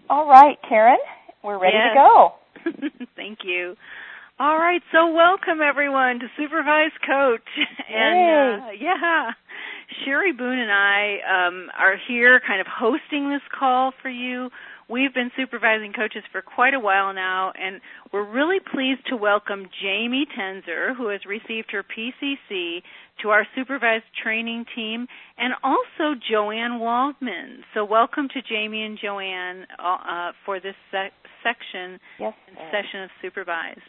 All right, Karen, we're ready to go. Thank you. All right, so welcome everyone to Supervised Coach. And Sherry Boone and I are here kind of hosting this call for you. We've been supervising coaches for quite a while now, and we're really pleased to welcome Jamie Tenzer, who has received her PCC, to our supervised training team, and also Joanne Waldman. So welcome to Jamie and Joanne for this session of Supervised.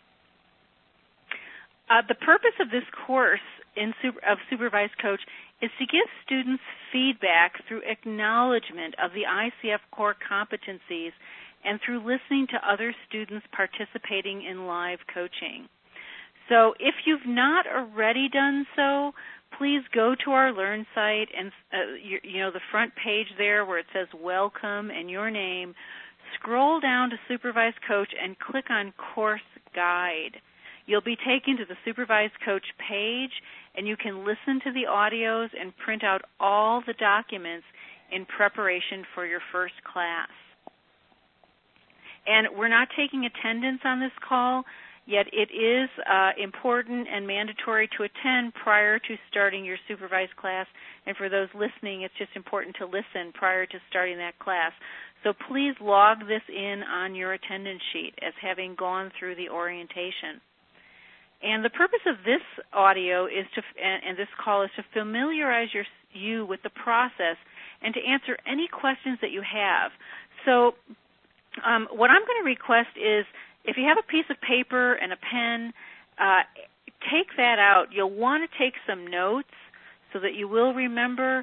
The purpose of this course of Supervised Coach is to give students feedback through acknowledgement of the ICF core competencies and through listening to other students participating in live coaching. So if you've not already done so, please go to our Learn site and, the front page there where it says Welcome and your name. Scroll down to Supervised Coach and click on Course Guide. You'll be taken to the Supervised Coach page, and you can listen to the audios and print out all the documents in preparation for your first class. And we're not taking attendance on this call, yet it is important and mandatory to attend prior to starting your supervised class. And for those listening, it's just important to listen prior to starting that class. So please log this in on your attendance sheet as having gone through the orientation. And the purpose of this audio is and this call is to familiarize you with the process and to answer any questions that you have. So what I'm going to request is if you have a piece of paper and a pen, take that out. You'll want to take some notes so that you will remember.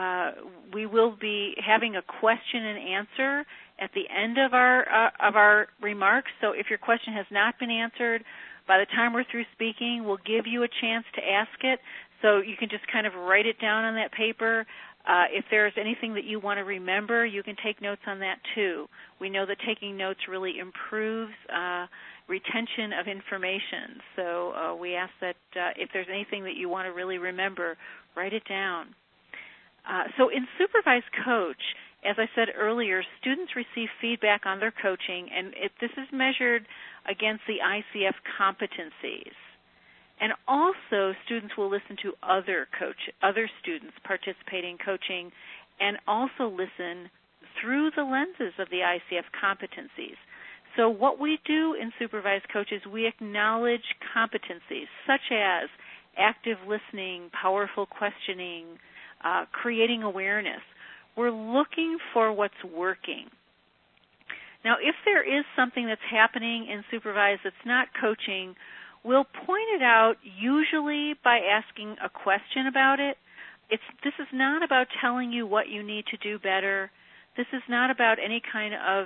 We will be having a question and answer at the end of our remarks. So if your question has not been answered, by the time we're through speaking, we'll give you a chance to ask it, so you can just kind of write it down on that paper. If there's anything that you want to remember, you can take notes on that too. We know that taking notes really improves retention of information, so we ask that if there's anything that you want to really remember, write it down. So in Supervised Coach, as I said earlier, students receive feedback on their coaching, and this is measured against the ICF competencies. And also, students will listen to other students participating in coaching and also listen through the lenses of the ICF competencies. So what we do in Supervised Coach is we acknowledge competencies such as active listening, powerful questioning, creating awareness. We're looking for what's working. Now, if there is something that's happening in Supervised that's not coaching, we'll point it out usually by asking a question about it. This is not about telling you what you need to do better. This is not about any kind of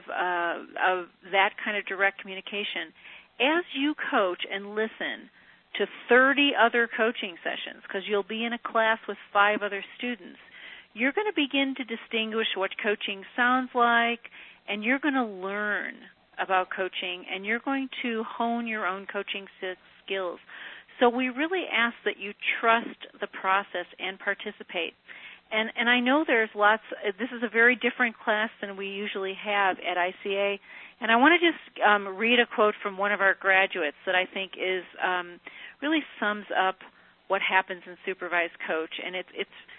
that kind of direct communication. As you coach and listen to 30 other coaching sessions, because you'll be in a class with 5 other students, you're going to begin to distinguish what coaching sounds like, and you're going to learn about coaching, and you're going to hone your own coaching skills. So we really ask that you trust the process and participate. And I know there's this is a very different class than we usually have at ICA, and I want to just read a quote from one of our graduates that I think is really sums up what happens in Supervised Coach, and it's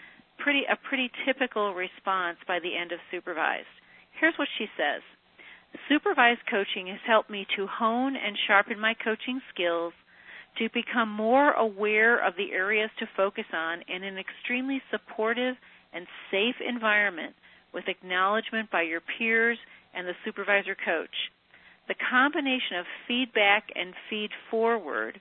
a pretty typical response by the end of Supervised. Here's what she says. Supervised coaching has helped me to hone and sharpen my coaching skills, to become more aware of the areas to focus on in an extremely supportive and safe environment with acknowledgement by your peers and the supervisor coach. The combination of feedback and feed forward,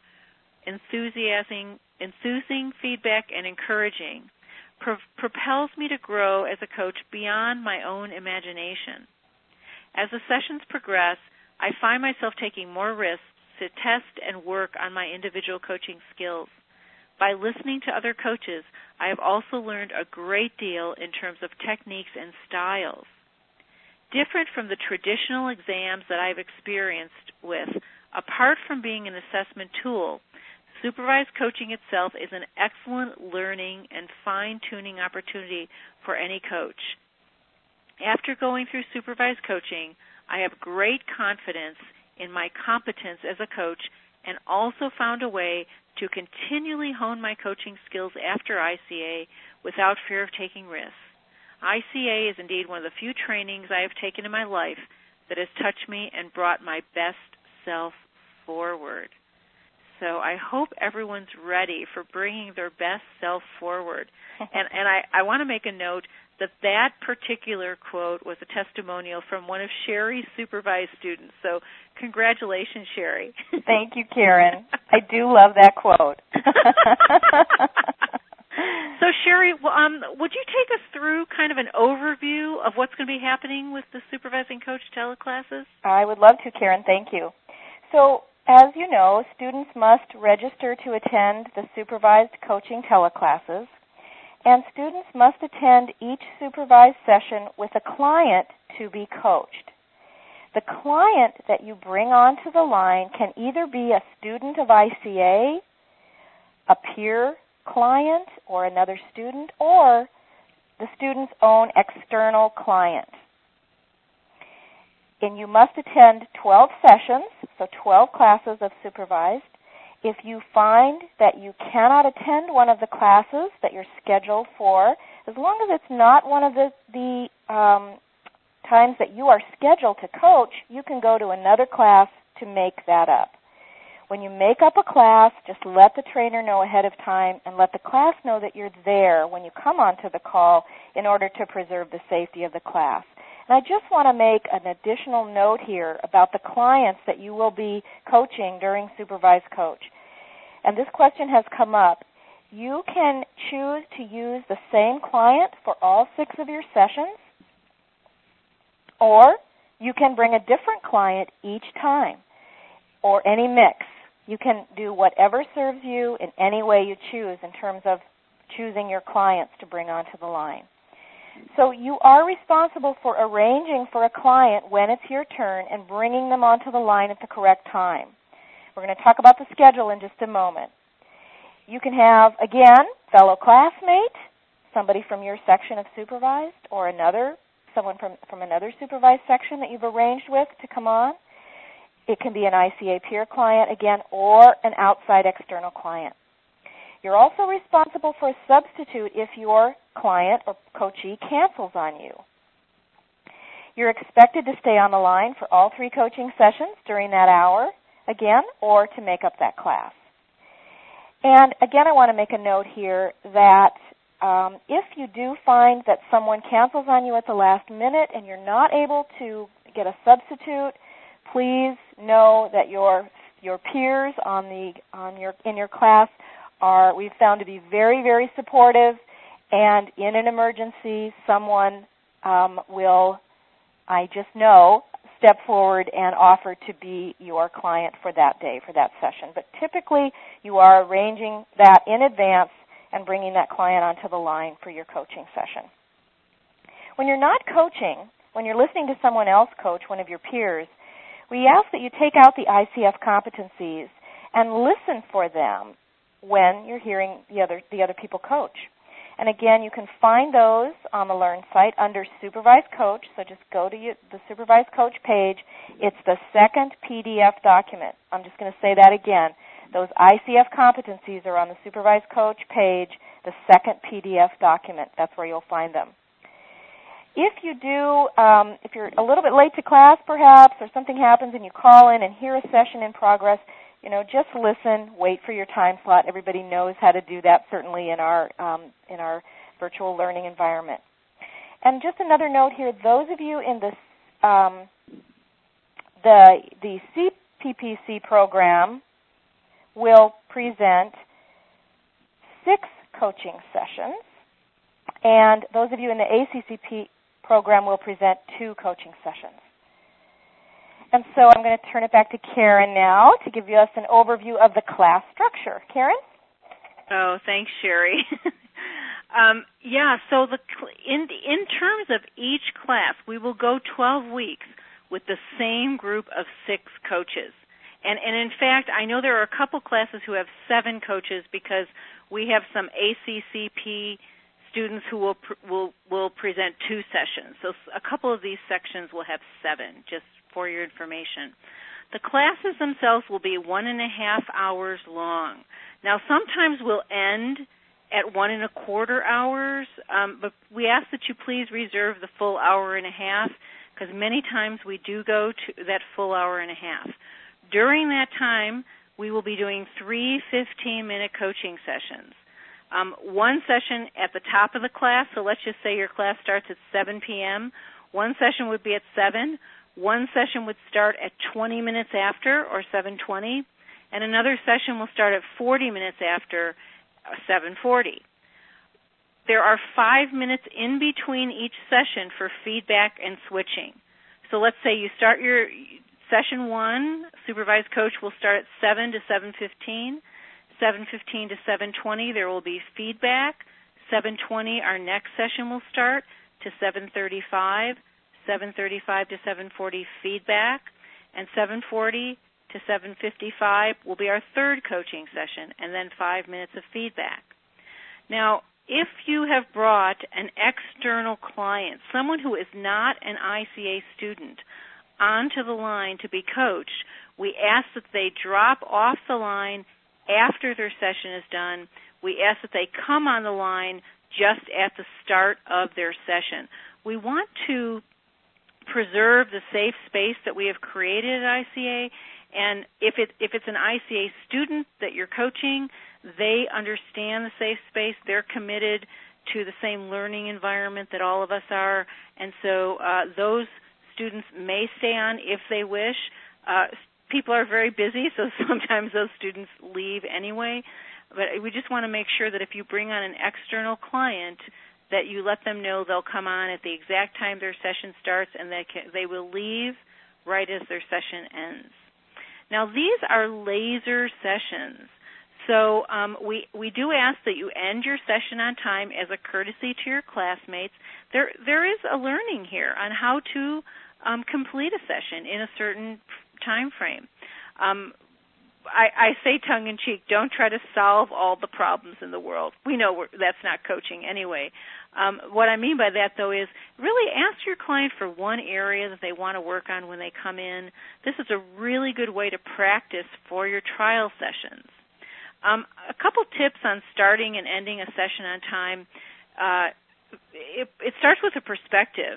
enthusing feedback and encouraging, propels me to grow as a coach beyond my own imagination. As the sessions progress, I find myself taking more risks to test and work on my individual coaching skills. By listening to other coaches, I have also learned a great deal in terms of techniques and styles. Different from the traditional exams that I've experienced with, apart from being an assessment tool, supervised coaching itself is an excellent learning and fine-tuning opportunity for any coach. After going through supervised coaching, I have great confidence in my competence as a coach and also found a way to continually hone my coaching skills after ICA without fear of taking risks. ICA is indeed one of the few trainings I have taken in my life that has touched me and brought my best self forward. So I hope everyone's ready for bringing their best self forward. And I want to make a note that particular quote was a testimonial from one of Sherry's supervised students. So congratulations, Sherry. Thank you, Karen. I do love that quote. So, Sherry, would you take us through kind of an overview of what's going to be happening with the Supervising Coach teleclasses? I would love to, Karen. Thank you. So, as you know, students must register to attend the supervised coaching teleclasses, and students must attend each supervised session with a client to be coached. The client that you bring onto the line can either be a student of ICA, a peer client, or another student, or the student's own external client. And you must attend 12 sessions, so 12 classes of supervised. If you find that you cannot attend one of the classes that you're scheduled for, as long as it's not one of the times that you are scheduled to coach, you can go to another class to make that up. When you make up a class, just let the trainer know ahead of time and let the class know that you're there when you come onto the call in order to preserve the safety of the class. And I just want to make an additional note here about the clients that you will be coaching during Supervised Coach. And this question has come up. You can choose to use the same client for all 6 of your sessions, or you can bring a different client each time, or any mix. You can do whatever serves you in any way you choose in terms of choosing your clients to bring onto the line. So you are responsible for arranging for a client when it's your turn and bringing them onto the line at the correct time. We're going to talk about the schedule in just a moment. You can have, again, fellow classmate, somebody from your section of supervised, or someone from another supervised section that you've arranged with to come on. It can be an ICA peer client, again, or an outside external client. You're also responsible for a substitute if your client or coachee cancels on you. You're expected to stay on the line for all 3 coaching sessions during that hour, again, or to make up that class. And again, I want to make a note here that if you do find that someone cancels on you at the last minute and you're not able to get a substitute, please know that your peers in your class we've found to be very, very supportive, and in an emergency, someone will, I just know, step forward and offer to be your client for that day, for that session. But typically, you are arranging that in advance and bringing that client onto the line for your coaching session. When you're not coaching, when you're listening to someone else coach, one of your peers, we ask that you take out the ICF competencies and listen for them when you're hearing the other people coach. And again, you can find those on the Learn site under Supervised Coach. So just go to the Supervised Coach page. It's the second PDF document. I'm just going to say that again. Those ICF competencies are on the Supervised Coach page, the second PDF document. That's where you'll find them. If you're a little bit late to class perhaps, or something happens and you call in and hear a session in progress, just listen, wait for your time slot. Everybody knows how to do that, certainly in our virtual learning environment. And just another note here, those of you in the CPPC program will present 6 coaching sessions, and those of you in the ACCP program will present 2 coaching sessions. And so I'm going to turn it back to Karen now to give us an overview of the class structure. Karen? Oh, thanks, Sherry. So in terms of each class, we will go 12 weeks with the same group of 6 coaches. And in fact, I know there are a couple classes who have 7 coaches because we have some ACCP students who will present 2 sessions. So a couple of these sections will have 7, just for your information. The classes themselves will be 1.5 hours long. Now, sometimes we'll end at 1.25 hours, but we ask that you please reserve the full hour and a half, because many times we do go to that full hour and a half. During that time, we will be doing 3 15-minute coaching sessions. One session at the top of the class, so let's just say your class starts at 7 p.m. One session would be at 7. One session would start at 20 minutes after, or 7:20, and another session will start at 40 minutes after, 7:40. There are 5 minutes in between each session for feedback and switching. So let's say you start your session 1, supervised coach will start at 7 to 7:15. 7:15 to 7:20, there will be feedback. 7:20, our next session will start to 7:35. 7:35 to 7:40, feedback. And 7:40 to 7:55 will be our third coaching session, and then 5 minutes of feedback. Now, if you have brought an external client, someone who is not an ICA student, onto the line to be coached, we ask that they drop off the line after their session is done. We ask that they come on the line just at the start of their session. We want to preserve the safe space that we have created at ICA, and if it's an ICA student that you're coaching, they understand the safe space. They're committed to the same learning environment that all of us are, and so those students may stay on if they wish. People are very busy, so sometimes those students leave anyway. But we just want to make sure that if you bring on an external client, that you let them know they'll come on at the exact time their session starts, and they will leave right as their session ends. Now, these are laser sessions. So we do ask that you end your session on time as a courtesy to your classmates. There is a learning here on how to complete a session in a certain time frame. I say tongue-in-cheek, don't try to solve all the problems in the world. We know that's not coaching anyway. What I mean by that, though, is really ask your client for one area that they want to work on when they come in. This is a really good way to practice for your trial sessions. A couple tips on starting and ending a session on time. It starts with a perspective.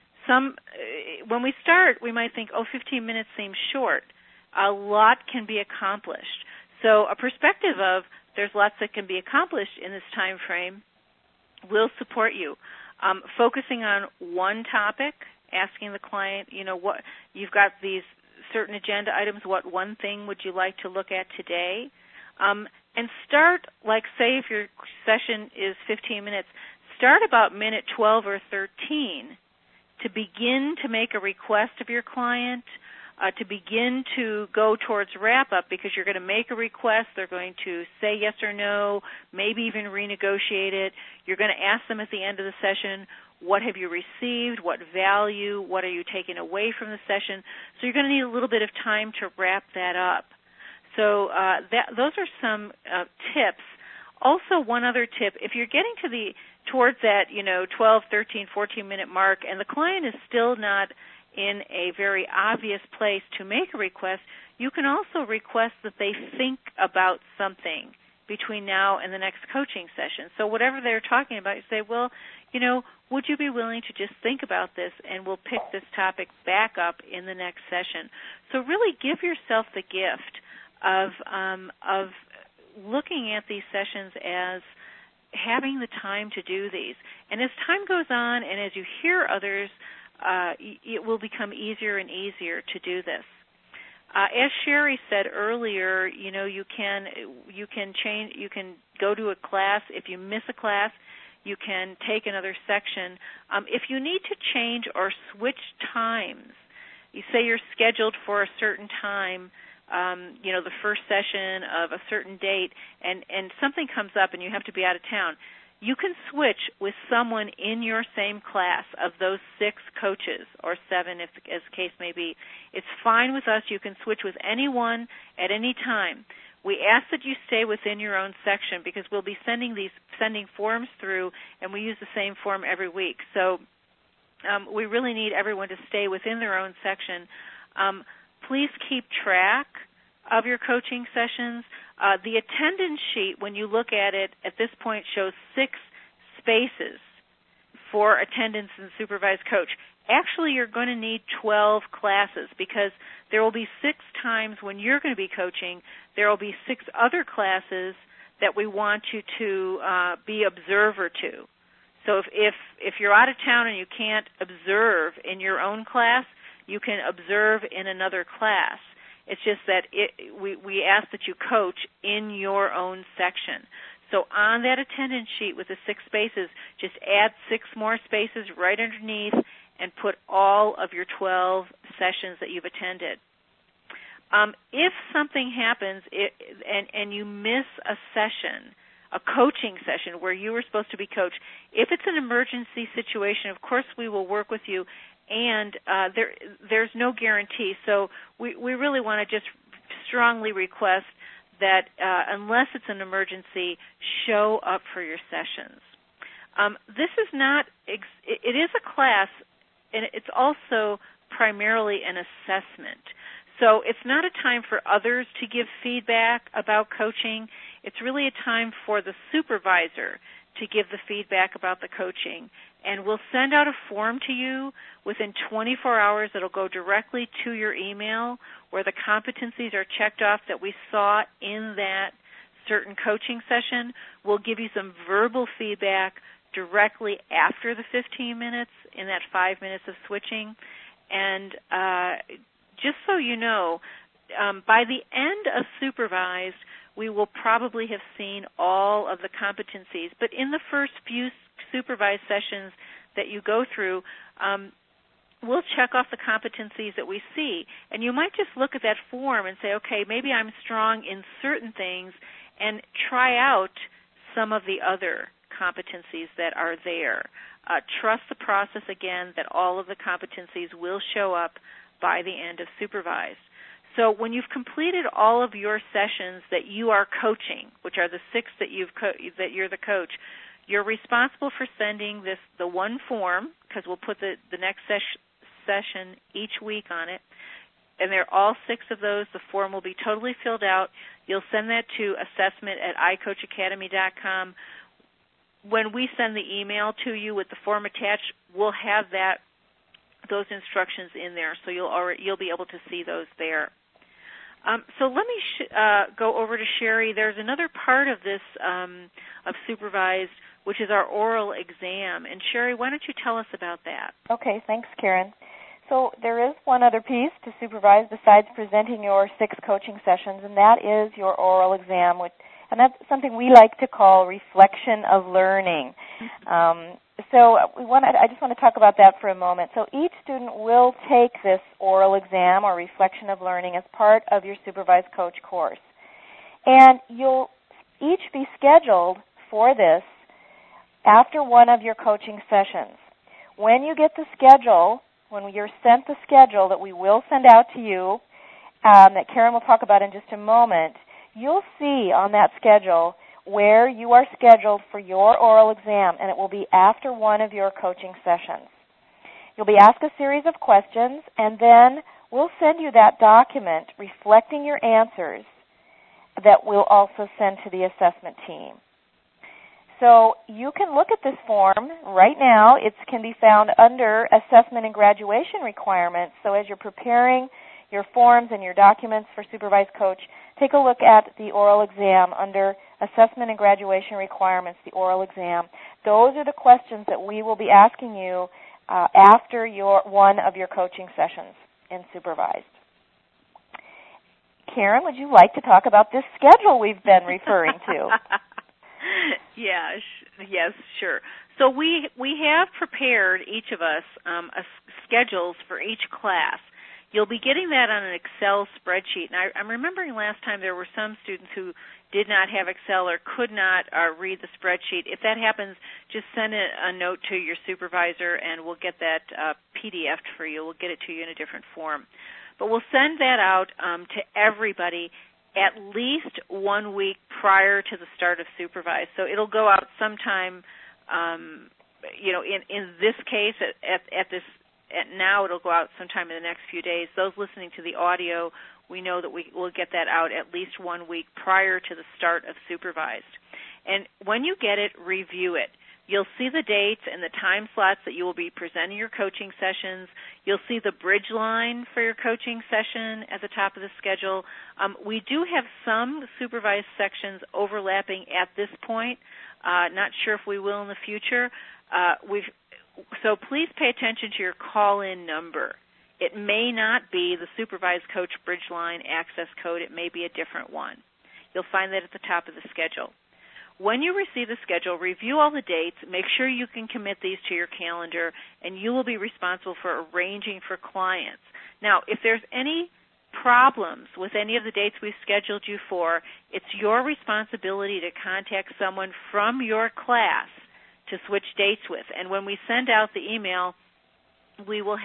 When we start, we might think, 15 minutes seems short. A lot can be accomplished. So a perspective of there's lots that can be accomplished in this time frame will support you. Focusing on one topic, asking the client, what you've got these certain agenda items, what one thing would you like to look at today? And start, like say if your session is 15 minutes, start about minute 12 or 13 to begin to make a request of your client, to begin to go towards wrap-up, because you're going to make a request, they're going to say yes or no, maybe even renegotiate it. You're going to ask them at the end of the session, what have you received, what value, what are you taking away from the session? So you're going to need a little bit of time to wrap that up. So those are some tips. Also, one other tip, if you're getting towards that 12, 13, 14-minute mark, and the client is still not in a very obvious place to make a request, you can also request that they think about something between now and the next coaching session. So whatever they're talking about, you say, well, would you be willing to just think about this, and we'll pick this topic back up in the next session. So really give yourself the gift of looking at these sessions as having the time to do these. And as time goes on and as you hear others, it will become easier and easier to do this. As Sherry said earlier, you can go to a class. If you miss a class, you can take another section. If you need to change or switch times, you say you're scheduled for a certain time, the first session of a certain date, and something comes up and you have to be out of town, you can switch with someone in your same class of those 6 coaches, or 7 as the case may be. It's fine with us. You can switch with anyone at any time. We ask that you stay within your own section because we'll be sending forms through, and we use the same form every week. So we really need everyone to stay within their own section. Please keep track of your coaching sessions. The attendance sheet, when you look at it at this point, shows 6 spaces for attendance and supervised coach. Actually, you're going to need 12 classes because there will be 6 times when you're going to be coaching. There will be 6 other classes that we want you to be observer to. So if you're out of town and you can't observe in your own class, you can observe in another class. It's just that we ask that you coach in your own section. So on that attendance sheet with the 6 spaces, just add 6 more spaces right underneath and put all of your 12 sessions that you've attended. If something happens and you miss a session, a coaching session where you were supposed to be coached, if it's an emergency situation, of course we will work with you, and there's no guarantee. So we really want to just strongly request that unless it's an emergency, show up for your sessions. This is not, it is a class, and it's also primarily an assessment. So it's not a time for others to give feedback about coaching. It's really a time for the supervisor to give the feedback about the coaching. And we'll send out a form to you within 24 hours that will go directly to your email where the competencies are checked off that we saw in that certain coaching session. We'll give you some verbal feedback directly after the 15 minutes in that 5 minutes of switching. And just so you know, by the end of supervised, we will probably have seen all of the competencies. But in the first few supervised sessions that you go through, we'll check off the competencies that we see. And you might just look at that form and say, okay, maybe I'm strong in certain things, and try out some of the other competencies that are there. Trust the process, again, that all of the competencies will show up by the end of supervised. So when you've completed all of your sessions that you are coaching, which are the 6 that that you're the coach, you're responsible for sending the one form, because we'll put the next session each week on it, and they're all 6 of those. The form will be totally filled out. You'll send that to assessment@iCoachAcademy.com. When we send the email to you with the form attached, we'll have those instructions in there, so you'll be able to see those there. So let me go over to Sherry. There's another part of this of supervised, which is our oral exam. And Sherry, why don't you tell us about that? Okay, thanks, Karen. So there is one other piece to supervise besides presenting your 6 coaching sessions, and that is your oral exam, and that's something we like to call reflection of learning. So I just want to talk about that for a moment. So each student will take this oral exam or reflection of learning as part of your supervised coach course. And you'll each be scheduled for this after one of your coaching sessions. When you get the schedule, when you're sent the schedule that we will send out to you, that Karen will talk about in just a moment, you'll see on that schedule where you are scheduled for your oral exam, and it will be after one of your coaching sessions. You'll be asked a series of questions, and then we'll send you that document reflecting your answers that we'll also send to the assessment team. So you can look at this form right now. It can be found under Assessment and Graduation Requirements. So as you're preparing your forms and your documents for Supervised Coach, take a look at the oral exam under Assessment and Graduation Requirements, the oral exam. Those are the questions that we will be asking you after one of your coaching sessions in Supervised. Karen, would you like to talk about this schedule we've been referring to? Yes, sure. So we have prepared, each of us, schedules for each class. You'll be getting that on an Excel spreadsheet. And I'm remembering last time there were some students who did not have Excel or could not read the spreadsheet. If that happens, just send a note to your supervisor, and we'll get that PDF'd for you. We'll get it to you in a different form. But we'll send that out to everybody at least 1 week prior to the start of Supervise. So it'll go out sometime, in this case, now it'll go out sometime in the next few days. Those listening to the audio, we know that we will get that out at least 1 week prior to the start of Supervised. And when you get it, review it. You'll see the dates and the time slots that you will be presenting your coaching sessions. You'll see the bridge line for your coaching session at the top of the schedule. We do have some supervised sections overlapping at this point. Not sure if we will in the future. So please pay attention to your call-in number. It may not be the Supervised Coach Bridge Line access code. It may be a different one. You'll find that at the top of the schedule. When you receive the schedule, review all the dates, make sure you can commit these to your calendar, and you will be responsible for arranging for clients. Now, if there's any problems with any of the dates we've scheduled you for, it's your responsibility to contact someone from your class to switch dates with. And when we send out the email, we will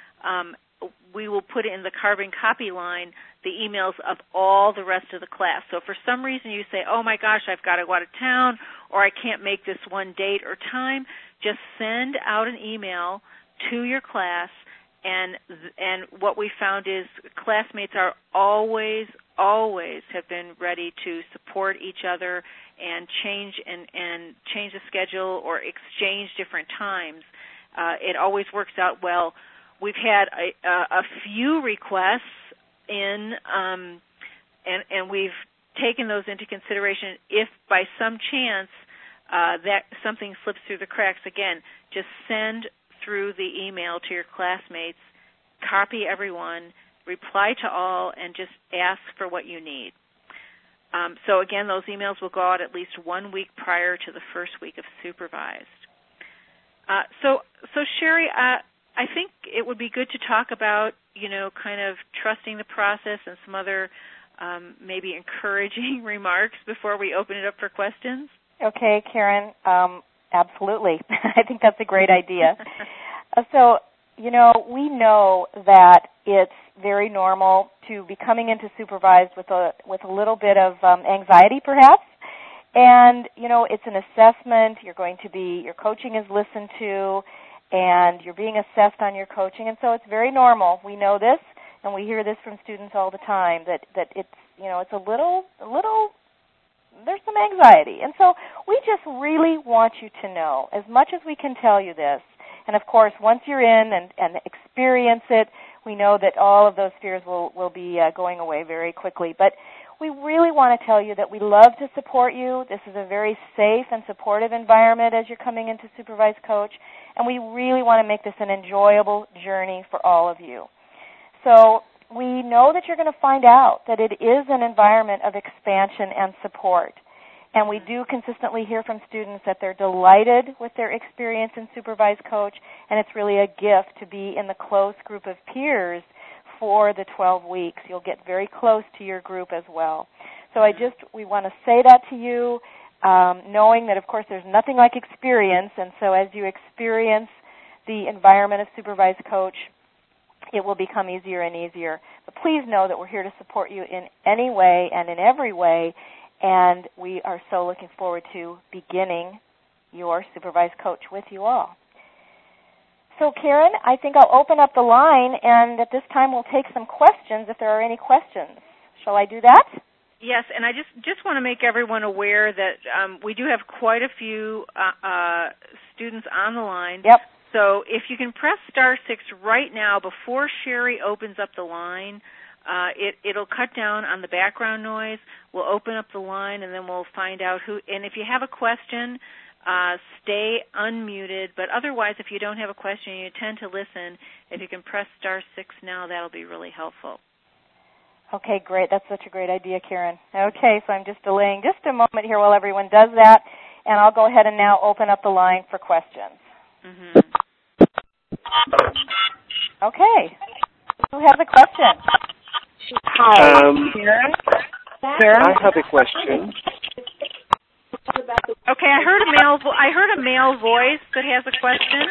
put in the carbon copy line the emails of all the rest of the class. So if for some reason you say, oh my gosh, I've got to go out of town, or I can't make this one date or time, just send out an email to your class, and what we found is classmates are always have been ready to support each other and change the schedule or exchange different times. It always works out well. We've had a few requests in, and we've taken those into consideration. If by some chance that something slips through the cracks, again, just send through the email to your classmates, copy everyone, reply to all, and just ask for what you need. So again, those emails will go out at least 1 week prior to the first week of Supervised. So Sherry, I think it would be good to talk about, kind of trusting the process and some other maybe encouraging remarks before we open it up for questions. Okay, Karen, absolutely. I think that's a great idea. So, we know that it's very normal to be coming into Supervised with a little bit of anxiety, perhaps. And, it's an assessment. Your coaching is listened to, and you're being assessed on your coaching. And so it's very normal. We know this, and we hear this from students all the time, that it's, it's a little, there's some anxiety. And so we just really want you to know, as much as we can tell you this, and of course, once you're in and experience it, we know that all of those fears will be going away very quickly. But we really want to tell you that we love to support you. This is a very safe and supportive environment as you're coming into Supervised Coach, and we really want to make this an enjoyable journey for all of you. So we know that you're going to find out that it is an environment of expansion and support. And we do consistently hear from students that they're delighted with their experience in Supervised Coach, and it's really a gift to be in the close group of peers for the 12 weeks. You'll get very close to your group as well. So we want to say that to you, knowing that, of course, there's nothing like experience, and so as you experience the environment of Supervised Coach, it will become easier and easier. But please know that we're here to support you in any way and in every way, and we are so looking forward to beginning your Supervised Coach with you all. So, Karen, I think I'll open up the line, and at this time we'll take some questions if there are any questions. Shall I do that? Yes, and I just want to make everyone aware that we do have quite a few students on the line. Yep. So if you can press *6 right now before Sherry opens up the line, it'll cut down on the background noise. We'll open up the line, and then we'll find out who. And if you have a question, stay unmuted. But otherwise, if you don't have a question and you intend to listen, if you can press *6 now, that'll be really helpful. Okay, great. That's such a great idea, Karen. Okay, so I'm just delaying just a moment here while everyone does that, and I'll go ahead and now open up the line for questions. Mm-hmm. Okay. Who has a question? Hi, Karen? I have a question. Okay, I heard a male voice that has a question.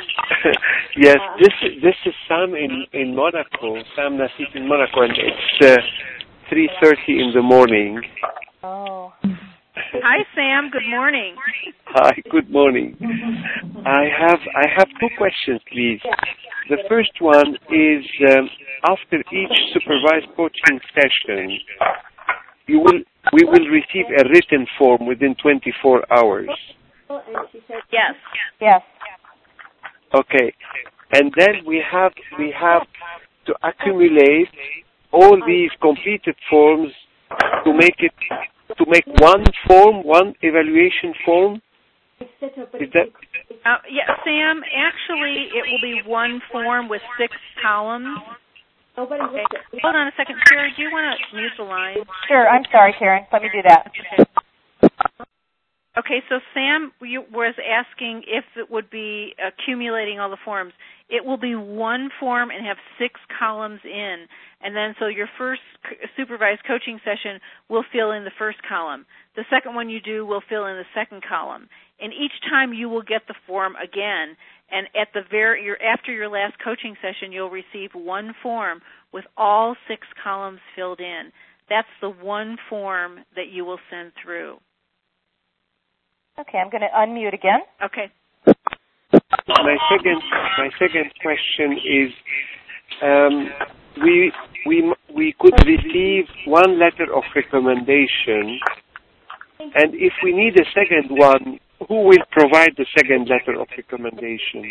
Yes, this is Sam in Monaco. Sam Nasif in Monaco, and it's 3:30 in the morning. Oh. Hi, Sam. Good morning. Hi, good morning. I have two questions, please. The first one is, after each supervised coaching session, we will receive a written form within 24 hours. Yes. Yes. Okay. And then we have to accumulate all these completed forms to make one form, one evaluation form. Is that? Yeah, Sam, actually it will be one form with 6 columns. Okay. Hold on a second. Sherry, do you want to mute the line? Sure. I'm sorry, Karen. Let me do that. Okay, so Sam was asking if it would be accumulating all the forms. It will be one form and have 6 columns in. And then so your first supervised coaching session will fill in the first column. The second one you do will fill in the second column. And each time you will get the form again. And at after your last coaching session, you'll receive one form with all 6 columns filled in. That's the one form that you will send through. Okay, I'm going to unmute again. Okay. My second question is, we could receive one letter of recommendation, and if we need a second one, who will provide the second letter of recommendation?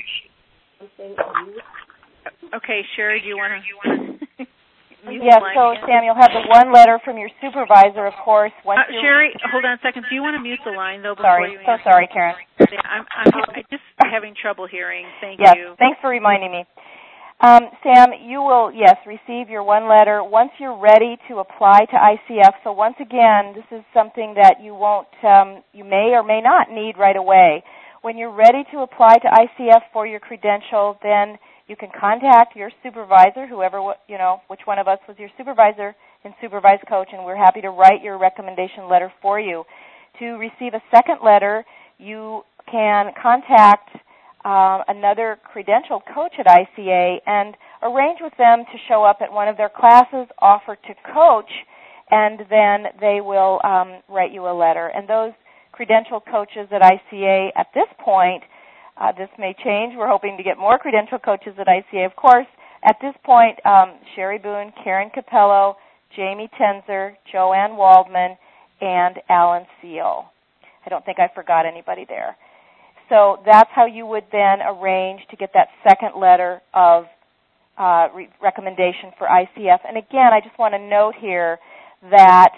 Okay, Sherry, do you want to? Yes, so Sam, you'll have the one letter from your supervisor, of course. Sherry, hold on a second. Do you want to mute the line, though, before sorry, you so answer? sorry, Karen. Yeah, I'm just having trouble hearing. Thank yes, you. Thanks for reminding me. Sam, you will, receive your one letter once you're ready to apply to ICF. So once again, this is something that you may or may not need right away. When you're ready to apply to ICF for your credential, then you can contact your supervisor, which one of us was your supervisor and supervised coach, and we're happy to write your recommendation letter for you. To receive a second letter, you can contact another credentialed coach at ICA and arrange with them to show up at one of their classes, offer to coach, and then they will write you a letter. And those credentialed coaches at ICA at this point, this may change. We're hoping to get more credentialed coaches at ICA, of course. At this point, Sherry Boone, Karen Capello, Jamie Tenzer, Joanne Waldman, and Alan Seal. I don't think I forgot anybody there. So that's how you would then arrange to get that second letter of recommendation for ICF. And again, I just want to note here that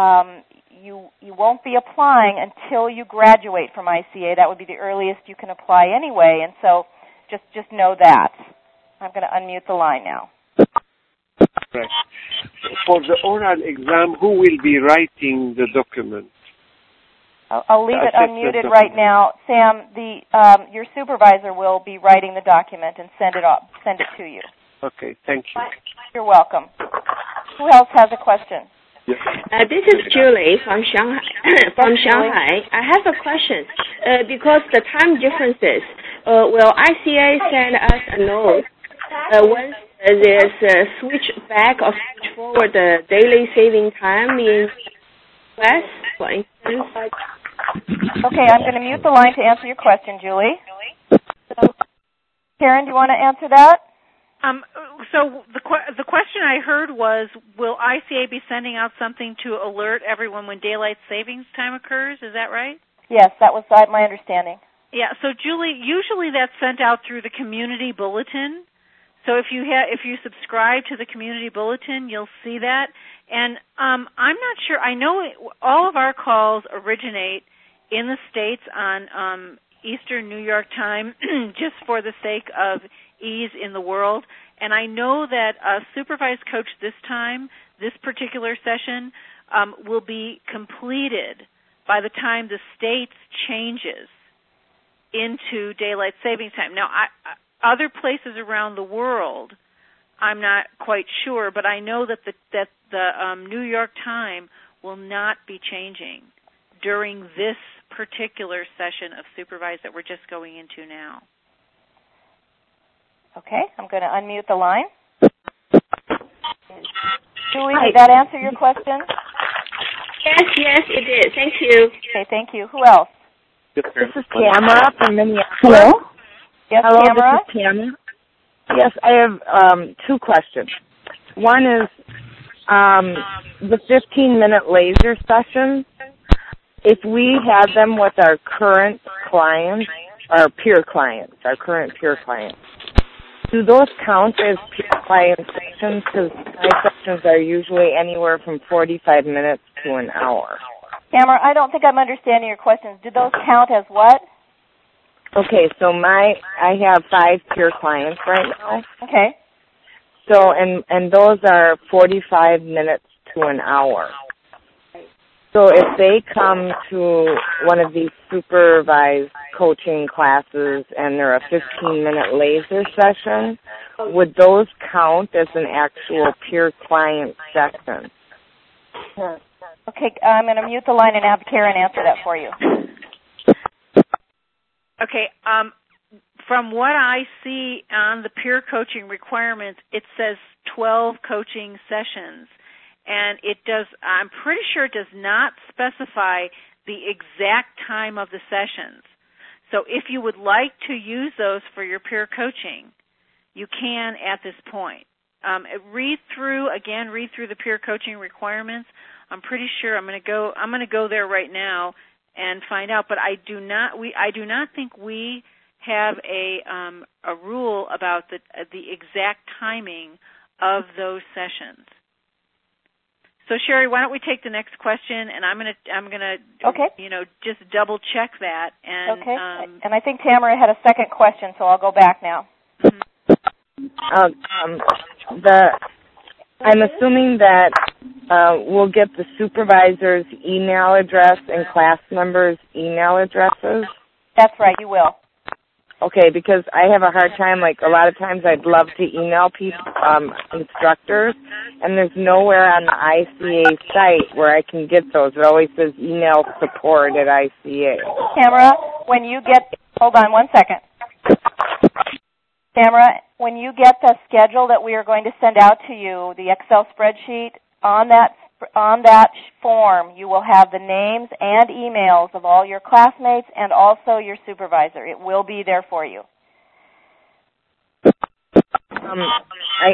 you won't be applying until you graduate from ICA. That would be the earliest you can apply anyway. And so just know that. I'm going to unmute the line now. Right. For the oral exam, who will be writing the document? I'll leave it unmuted right now. Sam, your supervisor will be writing the document and send it to you. Okay, thank you. You're welcome. Who else has a question? Yes. This is Julie from Shanghai. I have a question. Because the time differences, will ICA send us a note once there's a switch back or switch forward the daily saving time in class, for instance? Okay, I'm going to mute the line to answer your question, Julie. Karen, do you want to answer that? So the question I heard was, will ICA be sending out something to alert everyone when daylight savings time occurs? Is that right? Yes, that was my understanding. Yeah. So Julie, usually that's sent out through the community bulletin. So if you subscribe to the community bulletin, you'll see that. And I'm not sure. I know all of our calls originate in the States on Eastern New York time, just for the sake of ease in the world. And I know that a supervised coach this particular session, will be completed by the time the States changes into daylight savings time. Now, other places around the world, I'm not quite sure, but I know that the New York time will not be changing during this particular session of supervised that we're just going into now. Okay, I'm going to unmute the line. Julie, did that answer your question? Yes, it did. Thank you. Okay, thank you. Who else? This is Tamara from Minneapolis. Hello? Yes, Hello, Tamara? this is Tamara. Yes, I have 2 questions. One is the 15-minute laser sessions. If we have them with our current clients, our current peer clients, do those count as peer client sessions? Because my sessions are usually anywhere from 45 minutes to an hour. Tamara, I don't think I'm understanding your questions. Do those count as what? Okay, so I have 5 peer clients right now. Okay. So, and those are 45 minutes to an hour. So if they come to one of these supervised coaching classes and they're a 15-minute laser session, would those count as an actual peer client session? Okay, I'm going to mute the line and have Karen answer that for you. Okay, from what I see on the peer coaching requirements, it says 12 coaching sessions. And it does, I'm pretty sure it does not specify the exact time of the sessions. So if you would like to use those for your peer coaching, you can at this point. Read through the peer coaching requirements. I'm pretty sure I'm going to go there right now and find out, but I do not think we have a rule about the exact timing of those sessions. So Sherry, why don't we take the next question, and I'm gonna okay. Just double check that. And okay. And I think Tamara had a second question, so I'll go back now. I'm assuming that we'll get the supervisor's email address and class members' email addresses. That's right, you will. Okay, because I have a hard time, like a lot of times I'd love to email people, instructors, and there's nowhere on the ICA site where I can get those. It always says email support at ICA. Tamara, when you get, hold on one second. Tamara, when you get the schedule that we are going to send out to you, the Excel spreadsheet, on that form, you will have the names and emails of all your classmates and also your supervisor. It will be there for you. I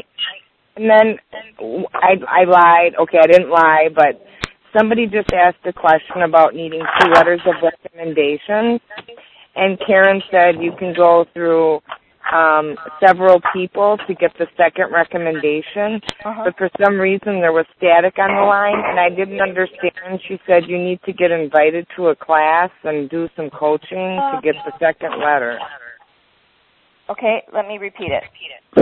lied. Okay, I didn't lie, but somebody just asked a question about needing 2 letters of recommendation, and Karen said you can go through several people to get the second recommendation, but for some reason there was static on the line, and I didn't understand. She said you need to get invited to a class and do some coaching to get the second letter. Okay, let me repeat it.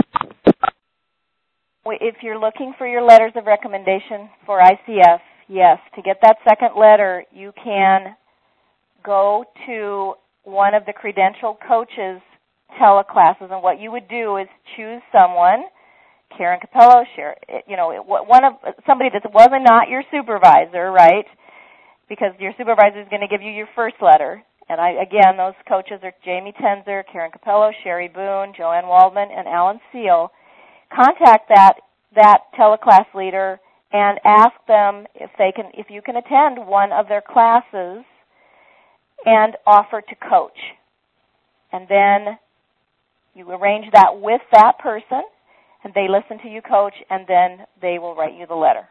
If you're looking for your letters of recommendation for ICF, yes, to get that second letter, you can go to one of the credentialed coaches' teleclasses, and what you would do is choose someone, Karen Capello, somebody that wasn't not your supervisor, right? Because your supervisor is going to give you your first letter. And again, those coaches are Jamie Tenzer, Karen Capello, Sherry Boone, Joanne Waldman, and Alan Seal. Contact that teleclass leader and ask them if you can attend one of their classes and offer to coach. And then you arrange that with that person, and they listen to you coach, and then they will write you the letter.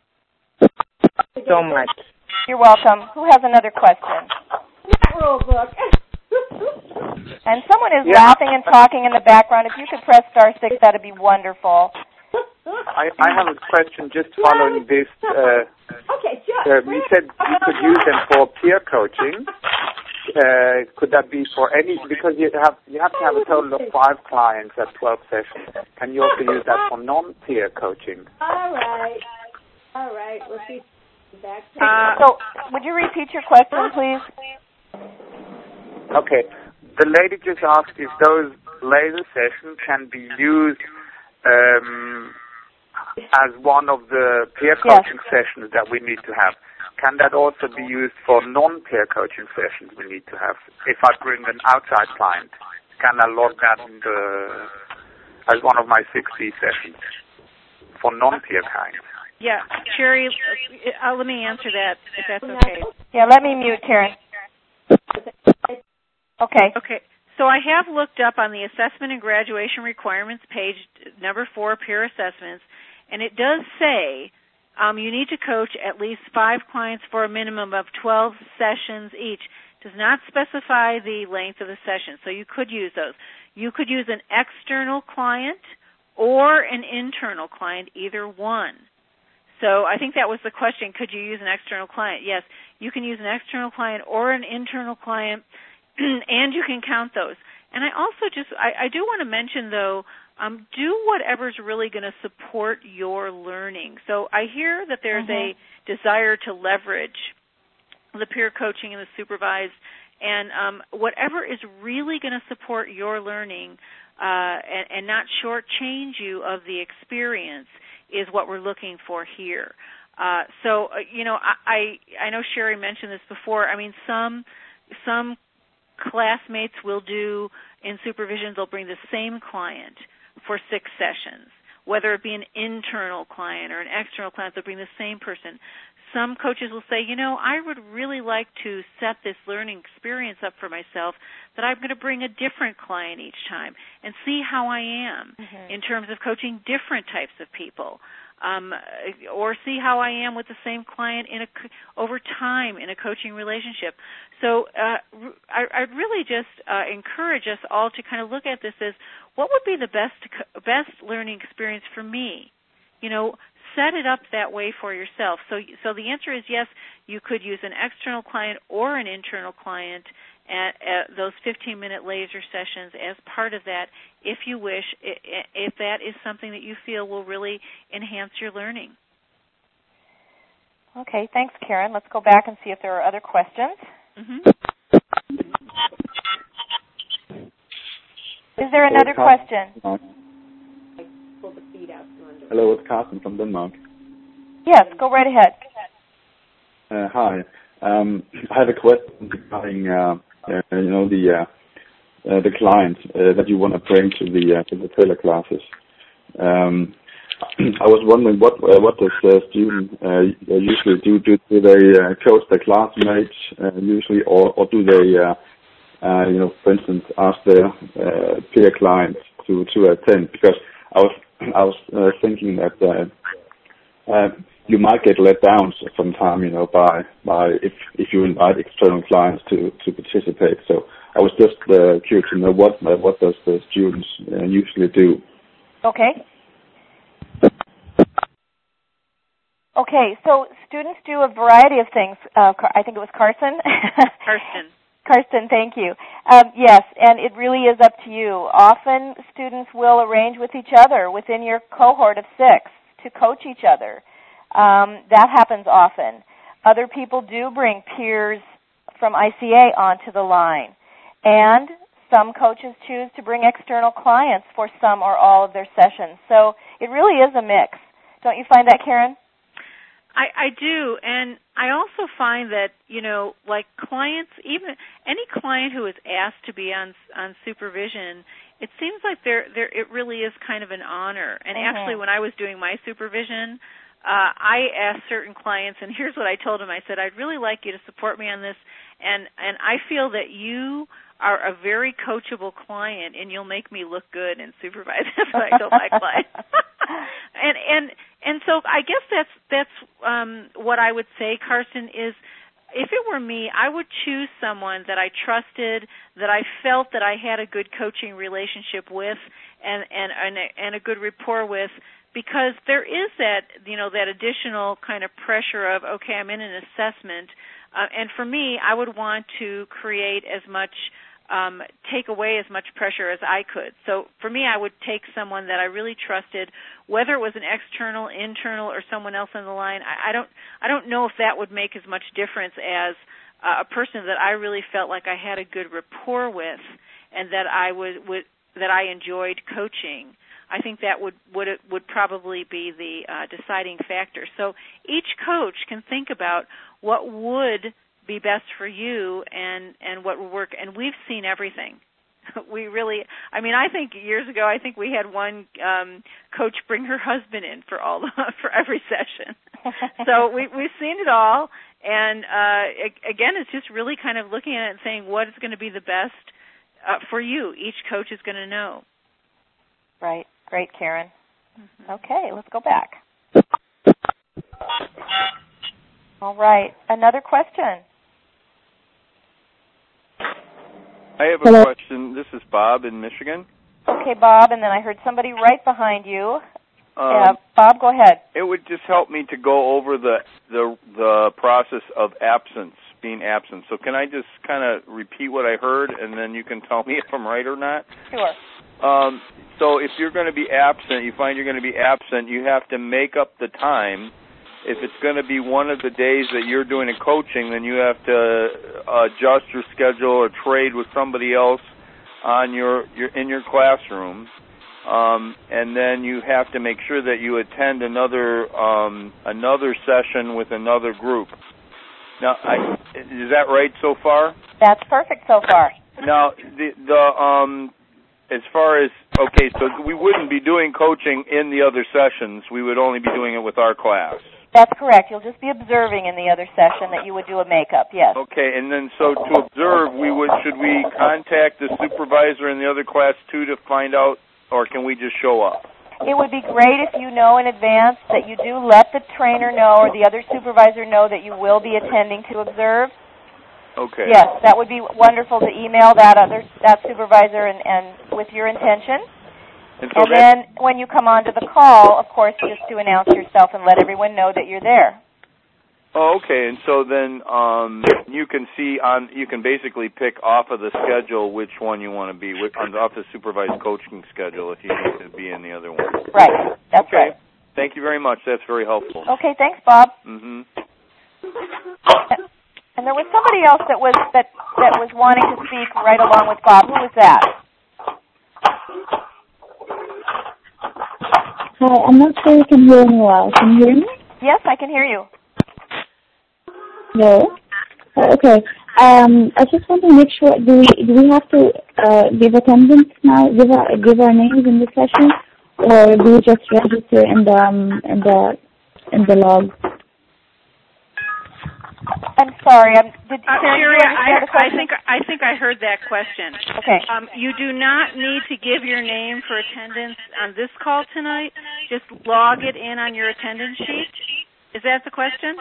So much. You're welcome. Who has another question? Rule book. And someone is laughing and talking in the background. If you could press *6, that'd be wonderful. I have a question just following this. Okay, sure. You said you could use them for peer coaching. Could that be for any? Because you have to have a total of 5 clients at 12 sessions. Can you also use that for non-peer coaching? All right. We'll see. Back. So, would you repeat your question, please? Okay. The lady just asked if those laser sessions can be used as one of the peer coaching sessions that we need to have. Can that also be used for non-peer coaching sessions we need to have? If I bring an outside client, can I log that as one of my 60 sessions for non-peer clients? Yeah, Sherry, let me answer that, if that's okay. Yeah, let me mute, Karen. Okay. Okay. So I have looked up on the assessment and graduation requirements page, number 4, peer assessments, and it does say you need to coach at least 5 clients for a minimum of 12 sessions each. It does not specify the length of the session, so you could use those. You could use an external client or an internal client, either one. So I think that was the question, could you use an external client? Yes, you can use an external client or an internal client, and you can count those. And I also I do want to mention, though, do whatever's really going to support your learning. So I hear that there's a desire to leverage the peer coaching and the supervised, and whatever is really going to support your learning and not shortchange you of the experience is what we're looking for here. So, I know Sherry mentioned this before. I mean, some classmates will do in supervision, they'll bring the same client for 6 sessions, whether it be an internal client or an external client, they'll bring the same person. Some coaches will say, I would really like to set this learning experience up for myself that I'm going to bring a different client each time and see how I am in terms of coaching different types of people, or see how I am with the same client over time in a coaching relationship. So I'd really just encourage us all to kind of look at this as, what would be the best learning experience for me? Set it up that way for yourself. So the answer is yes, you could use an external client or an internal client at those 15-minute laser sessions as part of that, if you wish, if that is something that you feel will really enhance your learning. Okay, thanks, Karen. Let's go back and see if there are other questions. Is there another question? Hello, it's Carsten from Denmark. Yes, go right ahead. Hi. I have a question regarding the client that you want to bring to the trailer classes. I was wondering what does the student usually do? Do they coach their classmates usually, or do they for instance, ask their peer clients to attend? Because I was thinking that you might get let down sometime, by if you invite external clients to participate. So I was just curious to know what does the students usually do. Okay. Okay, so students do a variety of things. I think it was Carson. Karsten, thank you. Yes, and it really is up to you. Often students will arrange with each other within your cohort of 6 to coach each other. That happens often. Other people do bring peers from ICA onto the line. And some coaches choose to bring external clients for some or all of their sessions. So it really is a mix. Don't you find that, Karen? I do, and I also find that, like clients, even any client who is asked to be on supervision, it seems like it really is kind of an honor. And actually, when I was doing my supervision, I asked certain clients, and here's what I told them. I said, I'd really like you to support me on this, and I feel that you are a very coachable client, and you'll make me look good and supervise. That's what I told my client. And so I guess that's what I would say, Carson, is if it were me, I would choose someone that I trusted, that I felt that I had a good coaching relationship with, and a good rapport with, because there is that that additional kind of pressure of, okay, I'm in an assessment, and for me, I would want to create as much. Take away as much pressure as I could. So for me, I would take someone that I really trusted, whether it was an external, internal, or someone else on the line. I don't know if that would make as much difference as a person that I really felt like I had a good rapport with, and that I enjoyed coaching. I think that would probably be the deciding factor. So each coach can think about what would be best for you and what will work. And we've seen everything. we really, I mean, I think years ago, I think we had one coach bring her husband in for for every session. So we've seen it all, and again, it's just really kind of looking at it and saying what is going to be the best for you. Each coach is going to know. Right. Great, Karen. Mm-hmm. Okay, let's go back. All right. Another question. I have a question. This is Bob in Michigan. Okay, Bob, and then I heard somebody right behind you. Bob, go ahead. It would just help me to go over the process of absence, being absent. So can I just kind of repeat what I heard, and then you can tell me if I'm right or not? Sure. So if you're going to be absent, you find you're going to be absent, you have to make up the time. If it's going to be one of the days that you're doing a coaching, then you have to adjust your schedule or trade with somebody else on in your classroom. And then you have to make sure that you attend another session with another group. Now, is that right so far? That's perfect so far. Now, as far as, okay, so we wouldn't be doing coaching in the other sessions. We would only be doing it with our class. That's correct. You'll just be observing in the other session that you would do a makeup, yes. Okay, and then so to observe, should we contact the supervisor in the other class too to find out, or can we just show up? It would be great if you know in advance that you do let the trainer know or the other supervisor know that you will be attending to observe. Okay. Yes, that would be wonderful to email that supervisor and with your intention. And then when you come onto the call, of course, just to announce yourself and let everyone know that you're there. Oh, okay. And so then you can basically pick off of the schedule which one you want to be with, off the supervised coaching schedule if you need to be in the other one. Right. That's right. Thank you very much. That's very helpful. Okay. Thanks, Bob. Mm-hmm. And there was somebody else that was wanting to speak right along with Bob. Who was that? Hi, I'm not sure you can hear me well. Can you hear me? Yes, I can hear you. No? Okay. I just want to make sure, do we have to give attendance now, give our names in the session, or do we just register in the log? I'm sorry. Sherry, I think I heard that question. Okay. You do not need to give your name for attendance on this call tonight. Just log it in on your attendance sheet. Is that the question?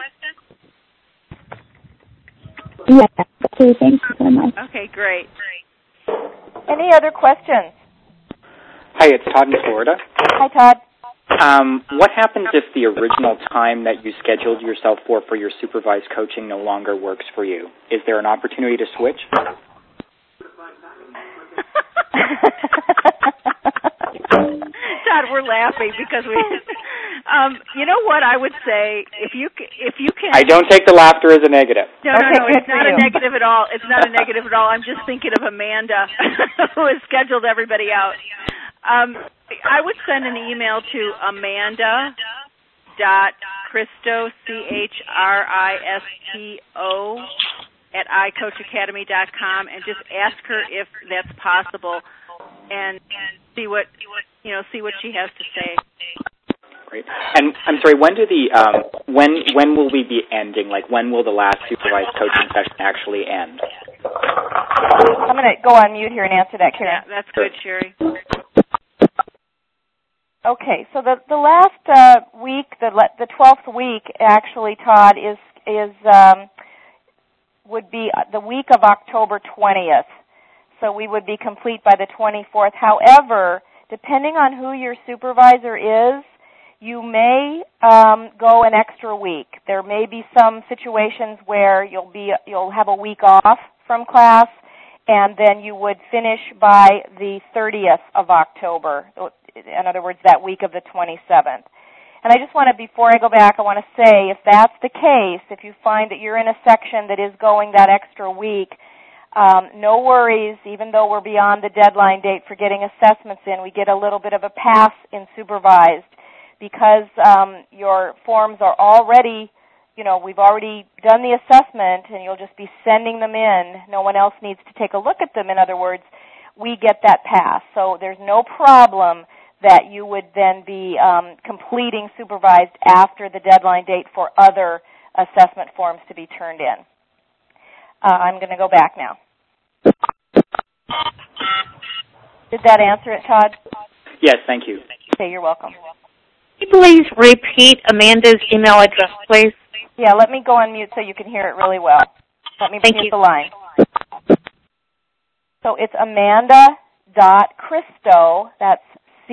Yeah. Okay. Thank you so much. Okay. Great. Any other questions? Hi, it's Todd in Florida. Hi, Todd. What happens if the original time that you scheduled yourself for your supervised coaching no longer works for you? Is there an opportunity to switch? Todd, we're laughing because we. You know what I would say if you can. I don't take the laughter as a negative. No, it's not a negative at all. It's not a negative at all. I'm just thinking of Amanda, who has scheduled everybody out. I would send an email to Amanda.Christo, CHRISTO, @iCoachAcademy.com, and just ask her if that's possible, and see what she has to say. Great. And I'm sorry, when will we be ending? Like, when will the last supervised coaching session actually end? I'm going to go on mute here and answer that, Karen. Yeah, that's good, Sherry. Okay, so the last week, the 12th week, actually, Todd, would be the week of October 20th. So we would be complete by the 24th. However, depending on who your supervisor is, you may go an extra week. There may be some situations where you'll have a week off from class, and then you would finish by the 30th of October. In other words, that week of the 27th. And I just want to, before I go back, I want to say, if that's the case, if you find that you're in a section that is going that extra week, no worries. Even though we're beyond the deadline date for getting assessments in, we get a little bit of a pass in supervised because your forms are already, we've already done the assessment, and you'll just be sending them in. No one else needs to take a look at them, in other words. we get that pass. So there's no problem that you would then be completing supervised after the deadline date for other assessment forms to be turned in. I'm going to go back now. Did that answer it, Todd? Yes, thank you. Okay, you're welcome. Can you please repeat Amanda's email address, please? Yeah, let me go on mute so you can hear it really well. Let me mute the line. So it's Amanda.Christo, that's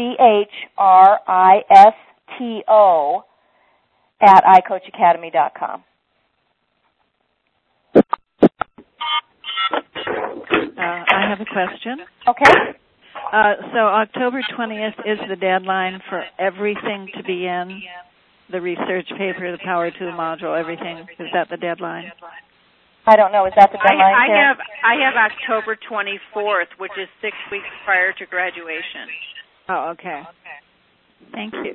CHRISTO, at iCoachAcademy.com. I have a question. Okay. So October 20th is the deadline for everything to be in, the research paper, the Power Tool module, everything. Is that the deadline? I don't know. Is that the deadline? I have October 24th, which is 6 weeks prior to graduation. Oh, okay. Thank you.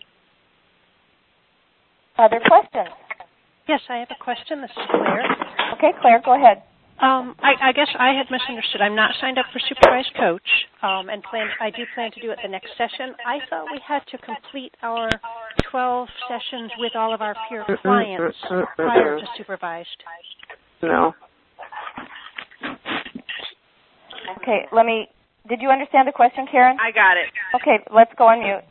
Other questions? Yes, I have a question. This is Claire. Okay, Claire, go ahead. I guess I had misunderstood. I'm not signed up for Supervised Coach, and I do plan to do it the next session. I thought we had to complete our 12 sessions with all of our peer clients prior to Supervised. No. Okay, did you understand the question, Karen? I got it. Okay, let's go on mute.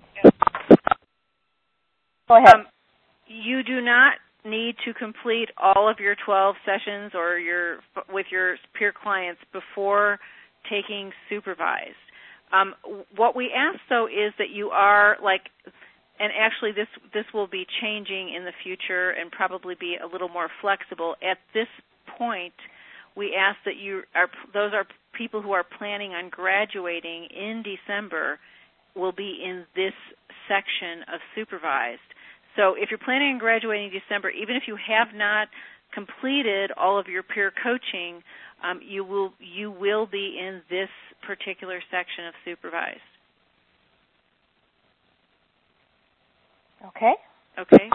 Go ahead. You do not need to complete all of your 12 sessions or with your peer clients before taking Supervised. What we ask, though, is that you are and actually this will be changing in the future and probably be a little more flexible. At this point, we ask that those are people who are planning on graduating in December will be in this section of Supervised. So if you're planning on graduating in December, even if you have not completed all of your peer coaching, you will be in this particular section of Supervised. Okay. Okay.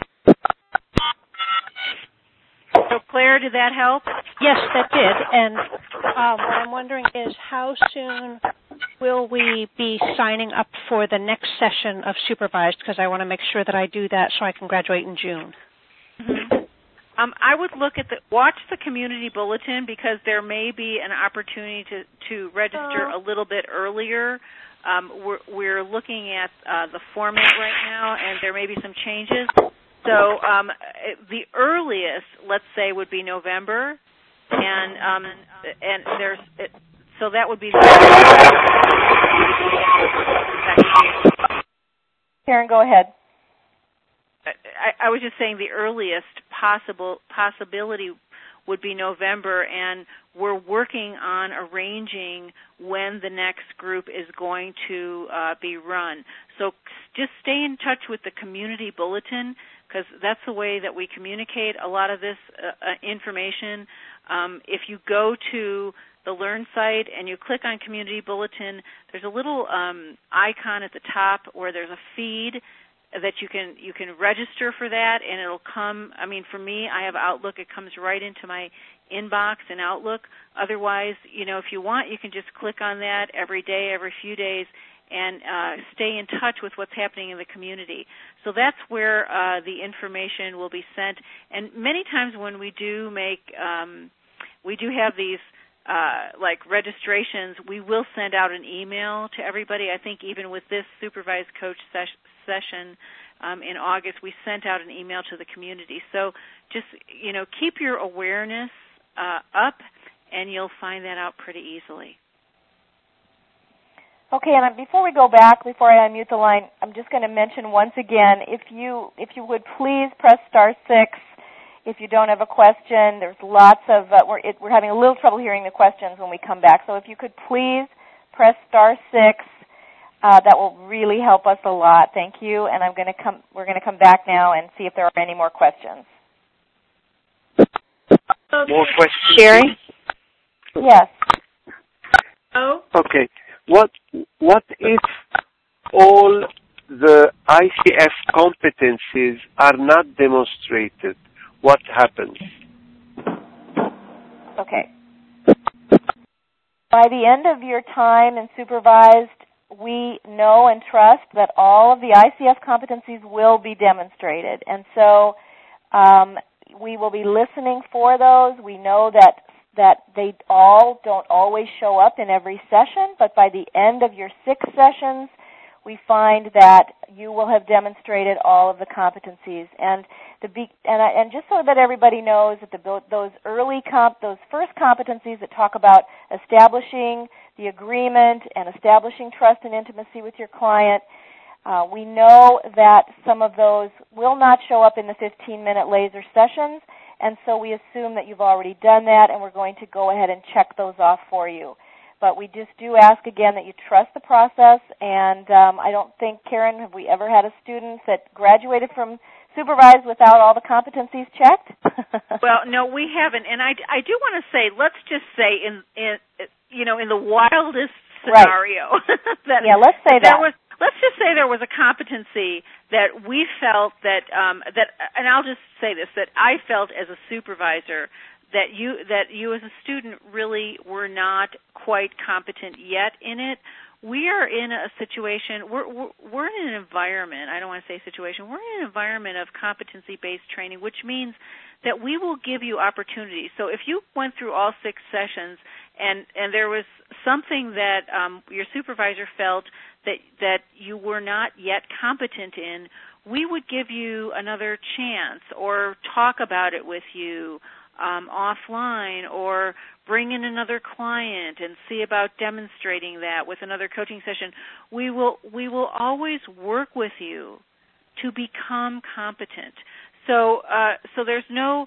So, Claire, did that help? Yes, that did. And what I'm wondering is how soon will we be signing up for the next session of Supervised? Because I want to make sure that I do that so I can graduate in June. Mm-hmm. I would watch the community bulletin because there may be an opportunity to register a little bit earlier. We're looking at the format right now, and there may be some changes. So the earliest, let's say, would be November, and so that would be. Karen, go ahead. I was just saying the earliest possibility would be November, and we're working on arranging when the next group is going to be run. So just stay in touch with the community bulletin because that's the way that we communicate a lot of this information. If you go to the Learn site and you click on Community Bulletin, there's a little icon at the top where there's a feed that you can register for that, and it'll come. I mean, for me, I have Outlook. It comes right into my inbox in Outlook. Otherwise, if you want, you can just click on that every day, every few days, and stay in touch with what's happening in the community. So that's where the information will be sent. And many times when we do have these registrations, we will send out an email to everybody. I think even with this Supervised Coach session in August, we sent out an email to the community. So just, keep your awareness up, and you'll find that out pretty easily. Okay, and before we go back, before I unmute the line, I'm just going to mention once again, if you would please press *6 if you don't have a question. There's lots of, we're having a little trouble hearing the questions when we come back. So if you could please press *6, that will really help us a lot. Thank you. And we're going to come back now and see if there are any more questions. More questions? Sherry? Yes. Oh. Okay. What if all the ICF competencies are not demonstrated? What happens? Okay. by the end of your time in supervised, we know and trust that all of the ICF competencies will be demonstrated. And so we will be listening for those. We know that they all don't always show up in every session, but by the end of your 6 sessions, we find that you will have demonstrated all of the competencies. And just so that everybody knows that those first competencies that talk about establishing the agreement and establishing trust and intimacy with your client, we know that some of those will not show up in the 15-minute laser sessions, and so we assume that you've already done that, and we're going to go ahead and check those off for you. But we just do ask, again, that you trust the process, and I don't think, Karen, have we ever had a student that graduated from supervised without all the competencies checked? Well, no, we haven't. And I do want to say, let's just say in the wildest scenario, right. Let's say that. Let's just say there was a competency that we felt that and I'll just say this, that I felt as a supervisor that you as a student really were not quite competent yet in it. We are in a situation, we're in an environment, I don't want to say situation, we're in an environment of competency-based training, which means that we will give you opportunities. So if you went through all 6 sessions and there was something that your supervisor felt that you were not yet competent in, we would give you another chance or talk about it with you offline, or bring in another client and see about demonstrating that with another coaching session. We will always work with you to become competent. So there's no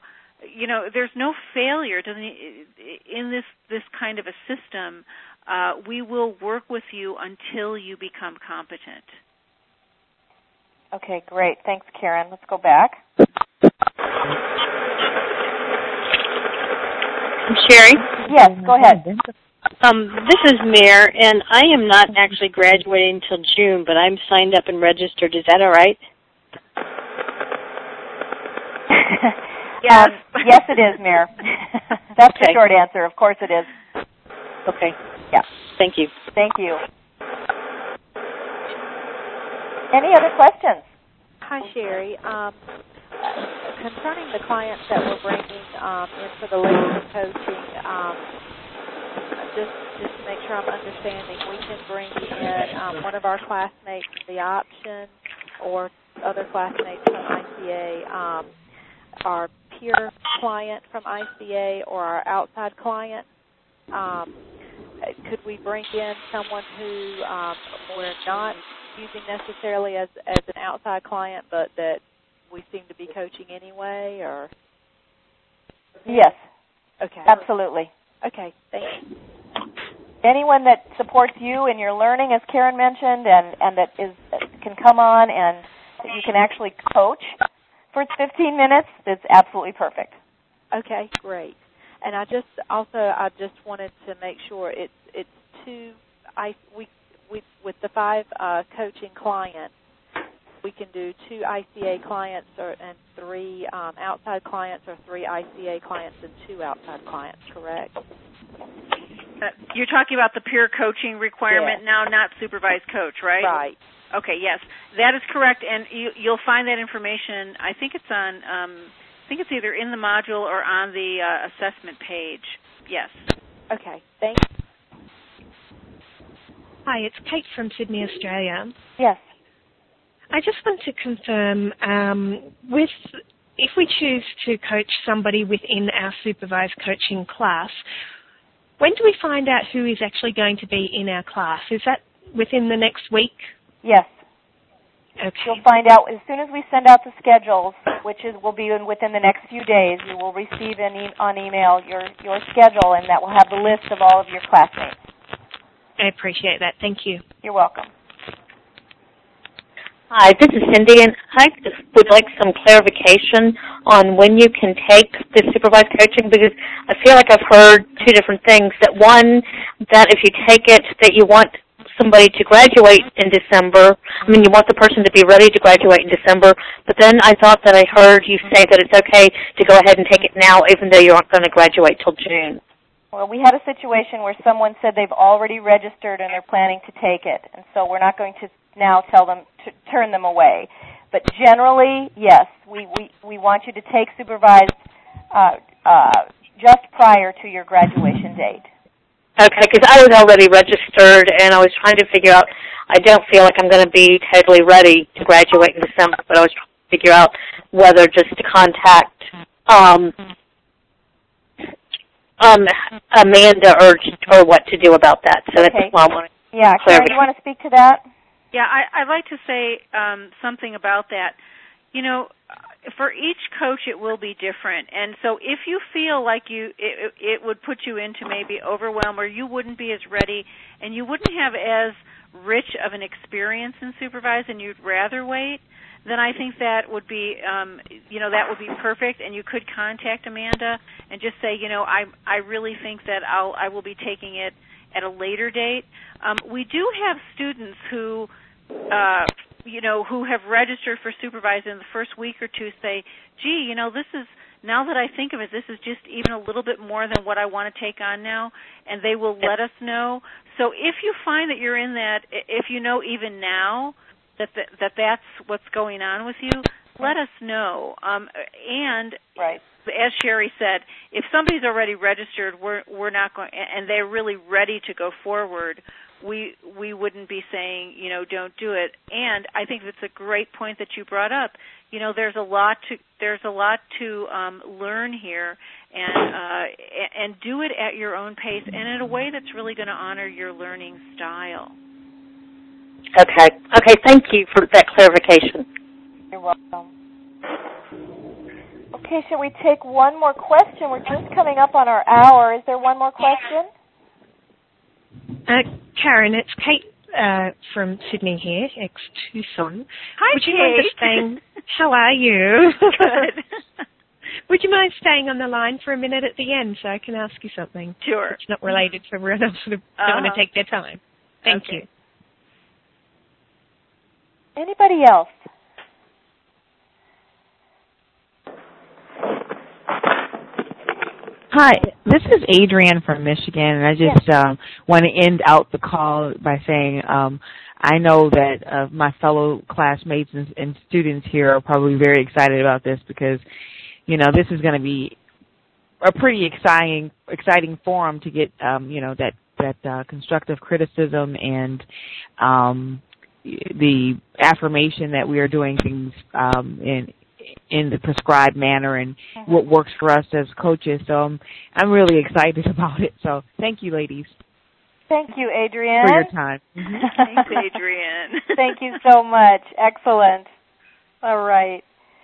failure in this kind of a system. We will work with you until you become competent. Okay, great. Thanks, Karen. Let's go back. Sherry? Yes, go ahead. This is Mare, and I am not actually graduating until June, but I'm signed up and registered. Is that all right? Yes, yes, it is, Mare. That's the short answer. Of course it is. Okay. Yeah. Thank you. Thank you. Any other questions? Hi, Sherry. Concerning the clients that we're bringing in for the laser coaching, just to make sure I'm understanding, we can bring in one of our classmates, the option, or other classmates from ICA, our peer client from ICA, or our outside client. Could we bring in someone who we're not using necessarily as an outside client, but that we seem to be coaching anyway, or? Yes. Okay. Absolutely. Okay, thank you. Anyone that supports you in your learning, as Karen mentioned, and that can come on and that you can actually coach for 15 minutes, that's absolutely perfect. Okay, great. And I just wanted to make sure it's 2. With the 5 coaching clients, we can do 2 ICA clients and 3 outside clients, or 3 ICA clients and 2 outside clients, correct? You're talking about the peer coaching requirement now, not supervised coach, right? Right. Okay, yes. That is correct, and you'll find that information, I think it's on, I think it's either in the module or on the assessment page. Yes. Okay, thank you. Hi, it's Kate from Sydney, Australia. Yes. I just want to confirm, if we choose to coach somebody within our supervised coaching class, when do we find out who is actually going to be in our class? Is that within the next week? Yes. Okay. You'll find out as soon as we send out the schedules, which will be within the next few days. You will receive on email your schedule, and that will have the list of all of your classmates. I appreciate that. Thank you. You're welcome. Hi, this is Cindy, and I just would like some clarification on when you can take the supervised coaching, because I feel like I've heard 2 different things. That one, that if you take it, that you want somebody to graduate in December. I mean, you want the person to be ready to graduate in December, but then I thought that I heard you say that it's okay to go ahead and take it now, even though you aren't going to graduate till June. Well, we had a situation where someone said they've already registered and they're planning to take it, and so we're not going to now tell them to turn them away. But generally, yes, we want you to take supervised just prior to your graduation date. Okay, because I was already registered, and I was trying to figure out, I don't feel like I'm going to be totally ready to graduate in December, but I was trying to figure out whether just to contact Amanda or what to do about that. So that's why I want to Karen, you want to speak to that? Yeah, I'd like to say something about that. You know, for each coach it will be different, and so if you feel like it would put you into maybe overwhelm, or you wouldn't be as ready, and you wouldn't have as rich of an experience in supervise, and you'd rather wait, then I think that would be, that would be perfect, and you could contact Amanda and just say, I really think that I will be taking it at a later date. We do have students who have registered for supervise in the first week or two say, gee, this is, now that I think of it, this is just even a little bit more than what I want to take on now, and they will let us know. So if you find that you're in that, if you know even now that that's what's going on with you, let us know. And as Sherry said, if somebody's already registered, we're not going, and they're really ready to go forward, we wouldn't be saying, don't do it. And I think that's a great point that you brought up. There's a lot to learn here, and do it at your own pace and in a way that's really going to honor your learning style. Okay. Thank you for that clarification. You're welcome. Okay, shall we take one more question? We're just coming up on our hour. Is there one more question? Karen, it's Kate from Sydney here, ex-Tucson. Hi, Would you Kate. mind just staying? How are you? Good. Would you mind staying on the line for a minute at the end so I can ask you something? Sure. It's not related to everyone else who don't want to take their time. Thank you. Anybody else? Hi, this is Adrienne from Michigan, and I just want to end out the call by saying I know that my fellow classmates and students here are probably very excited about this because, this is going to be a pretty exciting forum to get, that constructive criticism and the affirmation that we are doing things in the prescribed manner and what works for us as coaches. So I'm really excited about it. So thank you, ladies. Thank you, Adrienne. For your time. Thanks, Adrienne. Thank you so much. Excellent. All right.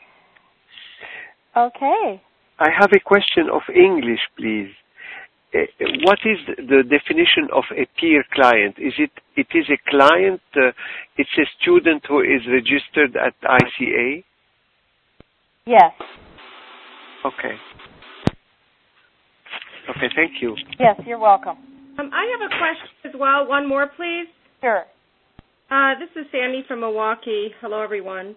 Okay. I have a question of English, please. What is the definition of a peer client? It is a client, it's a student who is registered at ICA? Yes. Okay, thank you. Yes, you're welcome. I have a question as well. One more, please. Sure. This is Sandy from Milwaukee. Hello, everyone.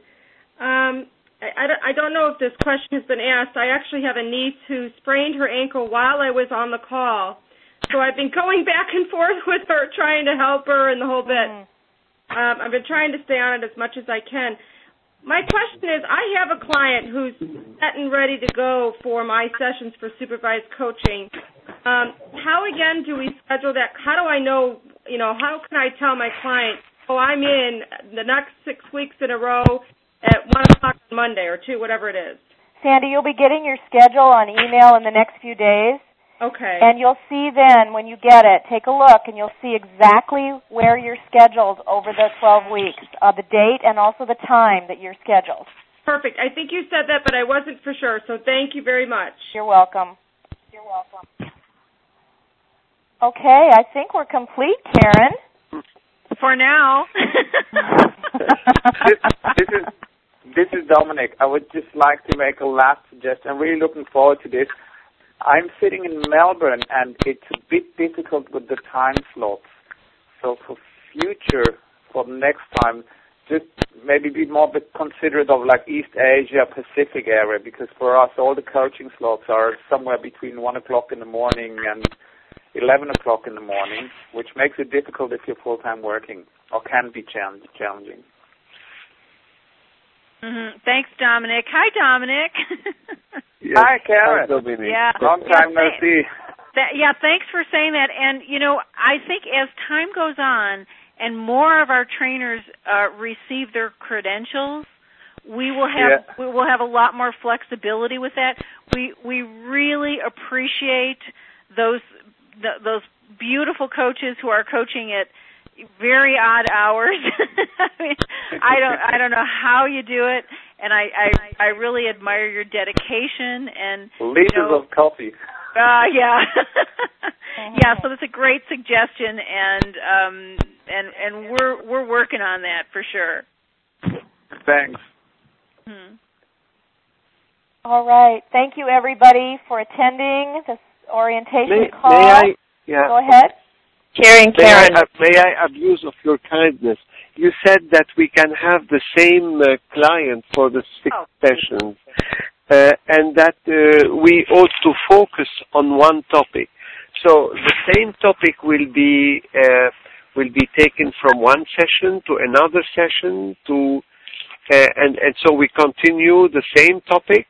I don't know if this question has been asked. I actually have a niece who sprained her ankle while I was on the call. So I've been going back and forth with her, trying to help her and the whole bit. I've been trying to stay on it as much as I can. My question is, I have a client who's set and ready to go for my sessions for supervised coaching. How, again, do we schedule that? How do I know, how can I tell my client, I'm in the next 6 weeks in a row at 1 o'clock on Monday or 2, whatever it is? Sandy, you'll be getting your schedule on email in the next few days. Okay. And you'll see then, when you get it, take a look, and you'll see exactly where you're scheduled over the 12 weeks, the date and also the time that you're scheduled. Perfect. I think you said that, but I wasn't for sure, so thank you very much. You're welcome. You're welcome. Okay, I think we're complete, Karen. For now. This is Dominic. I would just like to make a last suggestion. I'm really looking forward to this. I'm sitting in Melbourne, and it's a bit difficult with the time slots. So for the next time, just maybe be more considerate of like East Asia, Pacific area, because for us, all the coaching slots are somewhere between 1 o'clock in the morning and 11 o'clock in the morning, which makes it difficult if you're full-time working, or can be challenging. Mm-hmm. Thanks, Dominic. Hi, Dominic. Yes. Hi, Karen. Yeah. Long time no see. Thanks for saying that. And, I think as time goes on and more of our trainers receive their credentials, we will have a lot more flexibility with that. We really appreciate those beautiful coaches who are coaching at very odd hours. I don't know how you do it, and I really admire your dedication and liters of coffee. Yeah. Yeah, so that's a great suggestion, and we're working on that for sure. Thanks. All right. Thank you, everybody, for attending this orientation call. May I? Yeah. Go ahead. Karen. May I abuse of your kindness? You said that we can have the same client for the 6 sessions, and that we ought to focus on one topic. So the same topic will be taken from one session to another session to, and so we continue the same topic.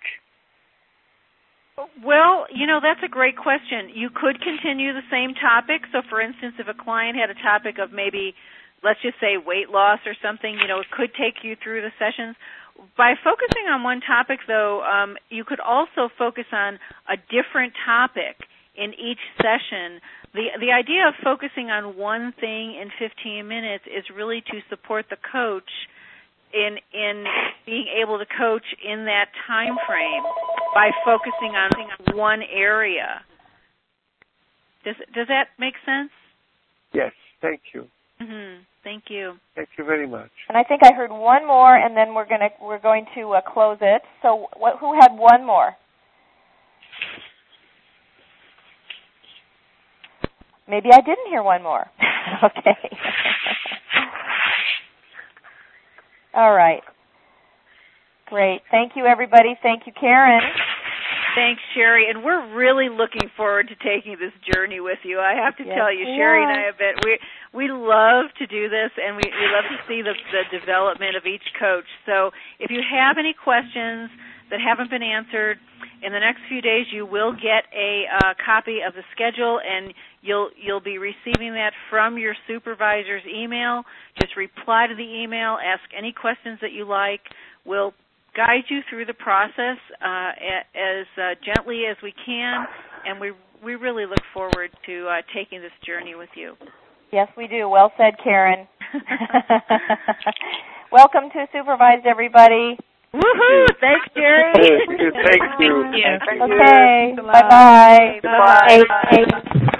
Well, that's a great question. You could continue the same topic. So, for instance, if a client had a topic of maybe, let's just say, weight loss or something, it could take you through the sessions. By focusing on one topic, though, you could also focus on a different topic in each session. The idea of focusing on one thing in 15 minutes is really to support the coach in being able to coach in that time frame by focusing on one area. Does that make sense? Yes, thank you. Mm-hmm. Thank you. Thank you very much. And I think I heard one more, and then we're going to close it. So, who had one more? Maybe I didn't hear one more. Okay. All right. Great. Thank you, everybody. Thank you, Karen. Thanks, Sherry. And we're really looking forward to taking this journey with you. I have to tell you, Sherry and I have been, we love to do this, and we love to see the development of each coach. So if you have any questions that haven't been answered, in the next few days you will get a copy of the schedule, and you'll be receiving that from your supervisor's email. Just reply to the email, ask any questions that you like. We'll guide you through the process as gently as we can, and we really look forward to taking this journey with you. Yes, we do. Well said, Karen. Welcome to Supervised, everybody. Woohoo! Thanks, Jerry. Thank you. Okay. Bye-bye. Bye.